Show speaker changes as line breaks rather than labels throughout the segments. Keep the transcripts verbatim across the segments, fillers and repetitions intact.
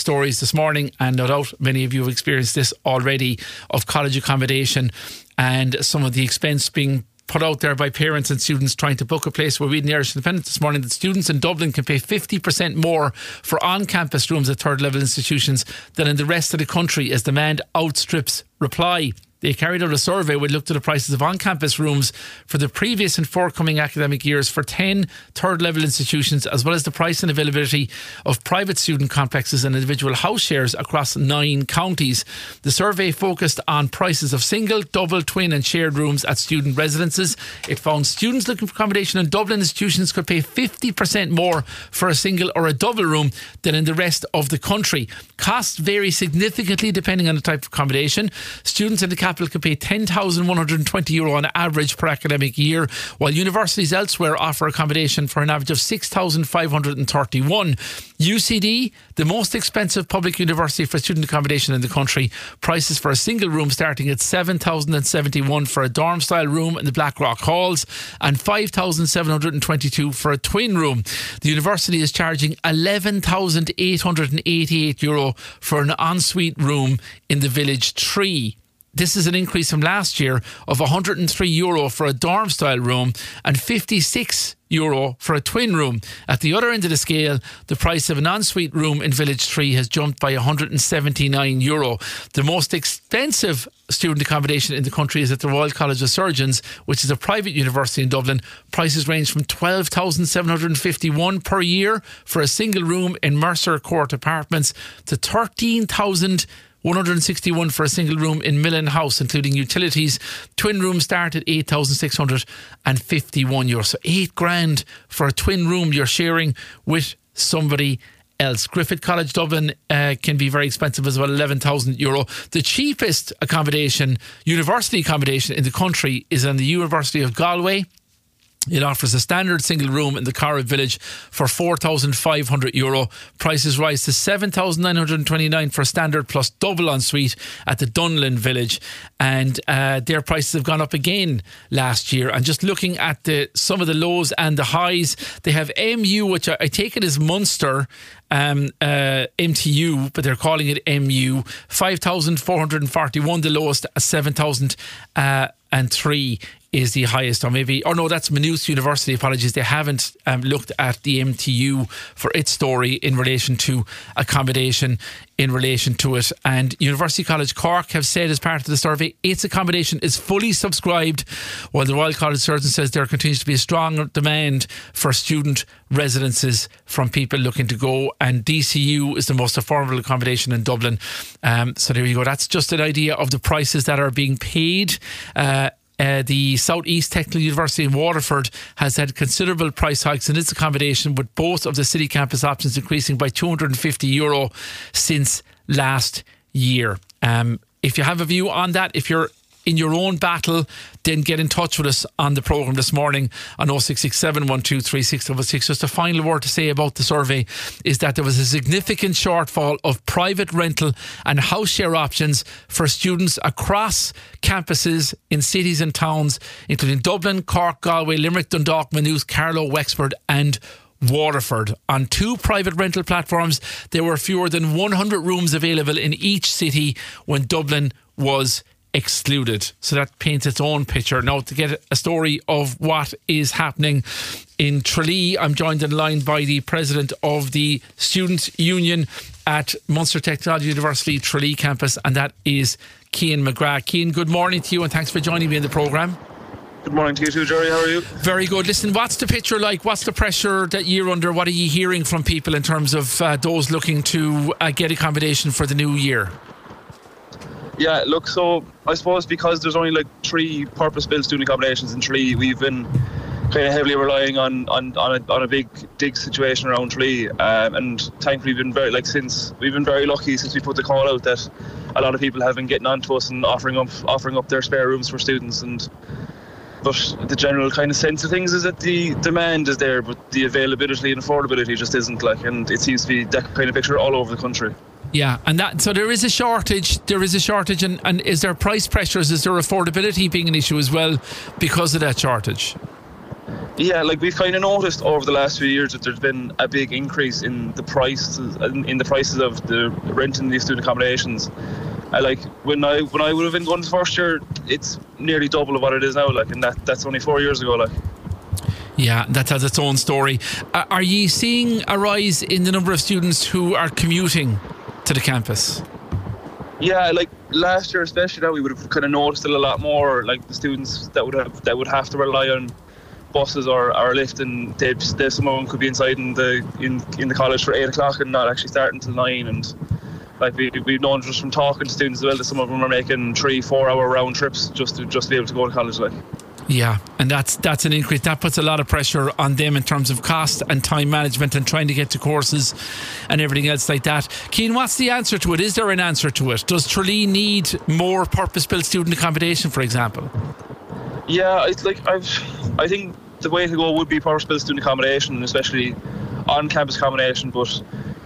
stories this morning, and no doubt many of you have experienced this already, of college accommodation and some of the expense being put out there by parents and students trying to book a place. We're reading the Irish Independent this morning that students in Dublin can pay fifty percent more for on-campus rooms at third level institutions than in the rest of the country as demand outstrips supply. They carried out a survey which looked at the prices of on-campus rooms for the previous and forthcoming academic years for ten third-level institutions, as well as the price and availability of private student complexes and individual house shares across nine counties. The survey focused on prices of single, double, twin and shared rooms at student residences. It found students looking for accommodation in Dublin institutions could pay fifty percent more for a single or a double room than in the rest of the country. Costs vary significantly depending on the type of accommodation. Students in the capital can pay ten thousand one hundred twenty euro on average per academic year, while universities elsewhere offer accommodation for an average of six thousand five hundred thirty-one. U C D, the most expensive public university for student accommodation in the country, prices for a single room starting at seven thousand seventy-one for a dorm style room in the Blackrock Halls and five thousand seven hundred twenty-two for a twin room. The university is charging eleven thousand eight hundred eighty-eight euro for an ensuite room in the Village Tree. This is an increase from last year of one hundred three euro for a dorm style room and fifty-six euro for a twin room. At the other end of the scale, the price of an ensuite room in Village Tree has jumped by one hundred seventy-nine euro. The most expensive student accommodation in the country is at the Royal College of Surgeons, which is a private university in Dublin. Prices range from twelve thousand seven hundred fifty-one per year for a single room in Mercer Court Apartments to thirteen thousand one hundred sixty-one for a single room in Millen House, including utilities. Twin rooms start at eight thousand six hundred fifty-one euro. So eight grand for a twin room you're sharing with somebody else. Griffith College Dublin uh, can be very expensive as well, eleven thousand euro. The cheapest accommodation, university accommodation in the country, is in the University of Galway. It offers a standard single room in the Carrick Village for four thousand five hundred euro. Prices rise to seven thousand nine hundred twenty-nine for a standard plus double ensuite at the Dunlin Village. And uh, their prices have gone up again last year. And just looking at the some of the lows and the highs, they have M U, which I, I take it is Munster, um, uh, M T U, but they're calling it M U. five thousand four hundred forty-one the lowest, seven thousand three is the highest. Or maybe, or no, that's Maynooth University, apologies. They haven't um, looked at the M T U for its story in relation to accommodation in relation to it. And University College Cork have said as part of the survey, its accommodation is fully subscribed, while the Royal College of Surgeons says there continues to be a strong demand for student residences from people looking to go. And D C U is the most affordable accommodation in Dublin. Um, so there you go. That's just an idea of the prices that are being paid. Uh, Uh, the South East Technical University in Waterford has had considerable price hikes in its accommodation, with both of the city campus options increasing by two hundred fifty euro since last year. Um, if you have a view on that, if you're in your own battle, then get in touch with us on the programme this morning on oh six six seven, one two three, six six six. Just a final word to say about the survey is that there was a significant shortfall of private rental and house share options for students across campuses in cities and towns, including Dublin, Cork, Galway, Limerick, Dundalk, Maynooth, Carlow, Wexford and Waterford. On two private rental platforms, there were fewer than one hundred rooms available in each city when Dublin was excluded. So that paints its own picture. Now, to get a story of what is happening in Tralee, I'm joined on the line by the president of the Students' Union at Munster Technology University Tralee campus, and that is Cian McGrath. Cian, good morning to you and thanks for joining me in the programme.
Good morning to you too, Jerry. How are you?
Very good. Listen, what's the picture like? What's the pressure that you're under? What are you hearing from people in terms of uh, those looking to uh, get accommodation for the new year?
Yeah, look, so I suppose because there's only like three purpose-built student accommodations in Tralee, we've been kind of heavily relying on on, on, a, on a big dig situation around Tralee, um, and thankfully we've been very like since we've been very lucky since we put the call out that a lot of people have been getting on to us and offering up offering up their spare rooms for students. And but the general kind of sense of things is that the demand is there, but the availability and affordability just isn't, like, and it seems to be that kind of picture all over the country.
Yeah, and that so there is a shortage. There is a shortage, and, and is there price pressures? Is there affordability being an issue as well because of that shortage?
Yeah, like we've kind of noticed over the last few years that there's been a big increase in the prices in, in the prices of the rent in these student accommodations. I like when I when I would have been going to first year, it's nearly double of what it is now. Like, and that that's only four years ago. Like,
yeah, that has its own story. Uh, are you seeing a rise in the number of students who are commuting to the campus?
Yeah, like last year especially, now we would have kind of noticed it a lot more. Like the students that would have that would have to rely on buses or, or lift, and they some of them could be inside in the in, in the college for eight o'clock and not actually starting until nine. And like we we've known just from talking to students as well that some of them are making three, four hour round trips just to just be able to go to college. Like,
yeah, and that's that's an increase. That puts a lot of pressure on them in terms of cost and time management and trying to get to courses and everything else like that. Cian, what's the answer to it? Is there an answer to it? Does Tralee need more purpose-built student accommodation, for example?
Yeah, it's like I've I think the way to go would be purpose-built student accommodation, especially on-campus accommodation. But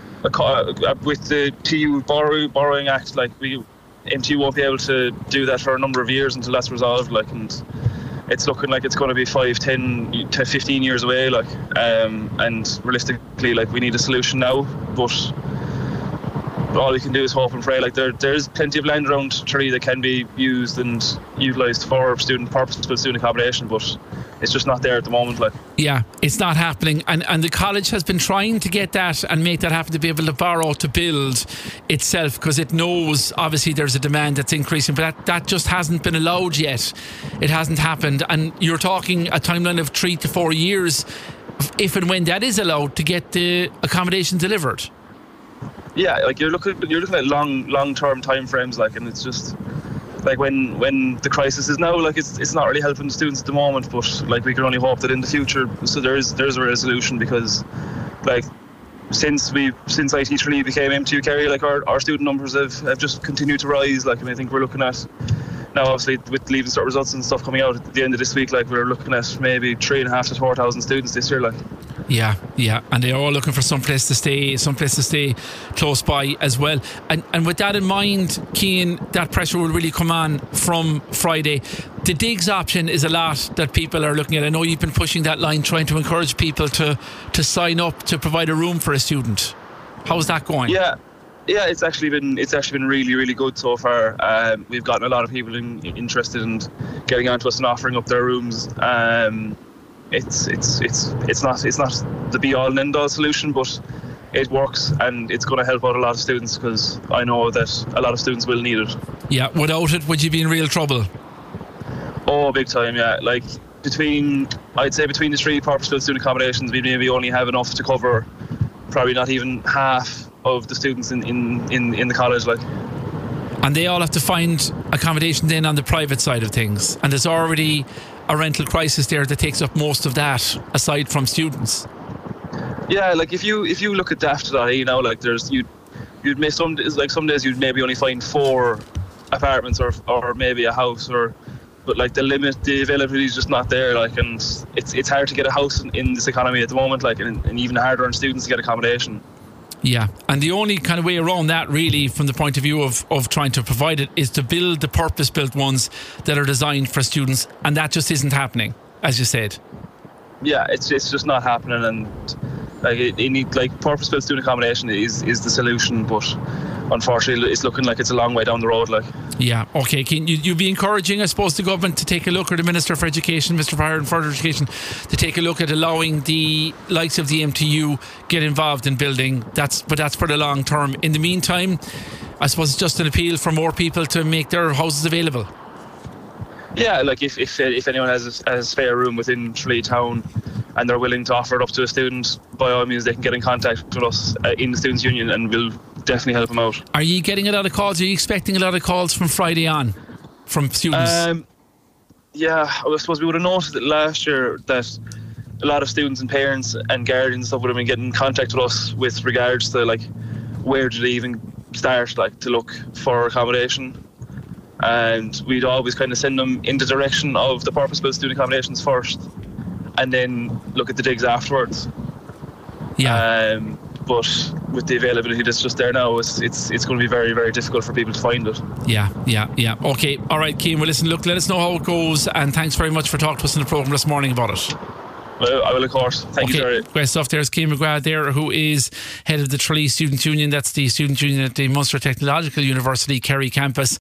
with the T U borrow, borrowing act, like we M T U won't be able to do that for a number of years until that's resolved. Like, and it's looking like it's going to be five, ten, to fifteen years away. Like, um, and realistically, like we need a solution now. But all we can do is hope and pray. Like there, there's plenty of land around Tralee that can be used and utilised for student purpose-built student accommodation, but it's just not there at the moment. Like,
yeah, it's not happening, and and the college has been trying to get that and make that happen, to be able to borrow to build itself, because it knows obviously there's a demand that's increasing, but that, that just hasn't been allowed yet. It hasn't happened, and you're talking a timeline of three to four years if and when that is allowed to get the accommodation delivered.
Yeah, like you're looking you're looking at long long term time frames, like, and it's just like when when the crisis is now, like it's it's not really helping the students at the moment, but like we can only hope that in the future so there is there's a resolution, because like since we since I T Tralee became M T U Kerry, like our, our student numbers have, have just continued to rise. Like, and I think we're looking at now, obviously with Leaving Cert results and stuff coming out at the end of this week, like we're looking at maybe three and a half to four thousand students this year. Like,
yeah, yeah, and they're all looking for some place to stay, some place to stay close by as well. And and with that in mind, Cian, that pressure will really come on from Friday. The digs option is a lot that people are looking at. I know you've been pushing that line, trying to encourage people to to sign up to provide a room for a student. How's that going?
Yeah. Yeah, it's actually been it's actually been really really good so far. Um, we've gotten a lot of people in, interested in getting onto us and offering up their rooms. Um, it's it's it's it's not it's not the be all and end all solution, but it works, and it's going to help out a lot of students, because I know that a lot of students will need it.
Yeah, without it, would you be in real trouble?
Oh, big time, yeah. Like between I'd say between the three purpose-built student accommodations, we maybe only have enough to cover probably not even half of the students in, in, in, in the college. Like,
and they all have to find accommodation then on the private side of things, and there's already a rental crisis there that takes up most of that aside from students.
Yeah, like if you if you look at daft dot I E, you know, like there's you'd you'd miss some like some days you'd maybe only find four apartments or or maybe a house, or but like the limit the availability is just not there. Like, and it's it's hard to get a house in, in this economy at the moment, like, and, and even harder on students to get accommodation.
Yeah, and the only kind of way around that, really, from the point of view of, of trying to provide it, is to build the purpose-built ones that are designed for students, and that just isn't happening, as you said.
Yeah, it's it's just not happening, and like it, it need like purpose-built student accommodation is is the solution, but unfortunately, it's looking like it's a long way down the road. Like,
yeah, okay. Can you you be encouraging, I suppose, the government to take a look, or the Minister for Education, Mister for Higher and Further Education, to take a look at allowing the likes of the M T U get involved in building? That's but that's for the long term. In the meantime, I suppose it's just an appeal for more people to make their houses available.
Yeah, like if if if anyone has a, has a spare room within Tralee town and they're willing to offer it up to a student, by all means they can get in contact with us uh, in the Students' Union, and we'll definitely help them out. Are
you getting a lot of calls? Are you expecting a lot of calls from Friday on from students?
Um, yeah, I suppose we would have noticed it last year that a lot of students and parents and guardians and stuff would have been getting in contact with us with regards to like where do they even start, like to look for accommodation. And we'd always kind of send them in the direction of the purpose-built student accommodations first, and then look at the digs afterwards.
Yeah.
Um, but with the availability that's just there now, it's it's it's going to be very, very difficult for people to find it.
Yeah, yeah, yeah. Okay, all right, Cian. Well, listen, look, let us know how it goes, and thanks very much for talking to us in the programme this morning about it.
Well, I will, of course. Thank
okay,
you, Jerry.
Great stuff. There's Cian McGrath there, who is head of the Tralee Student Union. That's the student union at the Munster Technological University Kerry campus.